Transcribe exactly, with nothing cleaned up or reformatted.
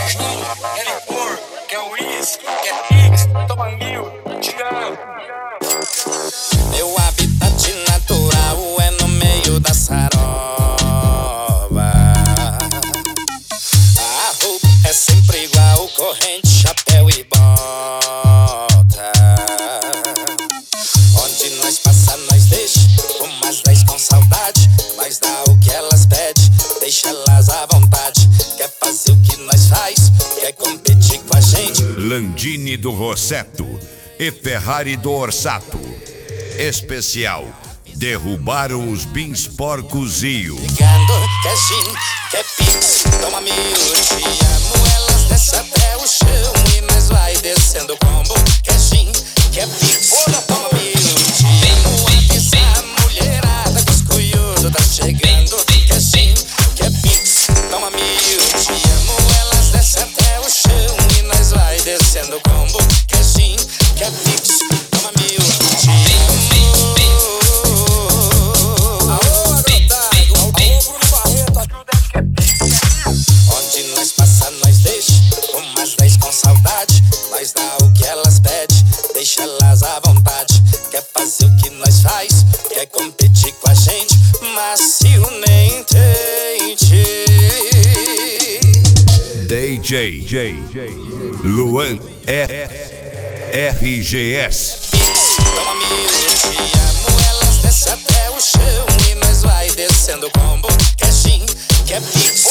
quer licor, quer uísque, quer pix, toma mil, te amo. Meu habitat natural é no meio da saroba. A roupa é sempre igual, corrente, chapéu e bota. Onde nós passa, nós deixa umas dez com saudade. Nós dá o que elas pedem, deixa elas à vontade. Quer fazer o que nós faz, quer competir com a gente. Landini do Rosseto e Ferrari do Orsato. Especial: derrubaram os bins porcozinho. Ligando, quer gin, quer pix, toma mil, te amo. Elas descem até o chão e nós vai descendo o combo. Quer gin, quer pix, toma mil, te amo. Avisa a mulherada que os cunhudos tá chegando. Quer gin, quer pix, toma mil, te amo. Elas descem até o chão e nós vai descendo o combo. Quer gin, quer pix, toma mil, te amo. Onde nós passa, nós deixa umas dez com saudade. Nós dá o que elas pedem, deixa elas à vontade. Quer fazer o que nós faz, quer competir com a gente. Macio nem tente. D J Luan R G S. Toma mil, te amo. Elas descem até o chão e nós vai descendo o combo. Quer gin, quer pix,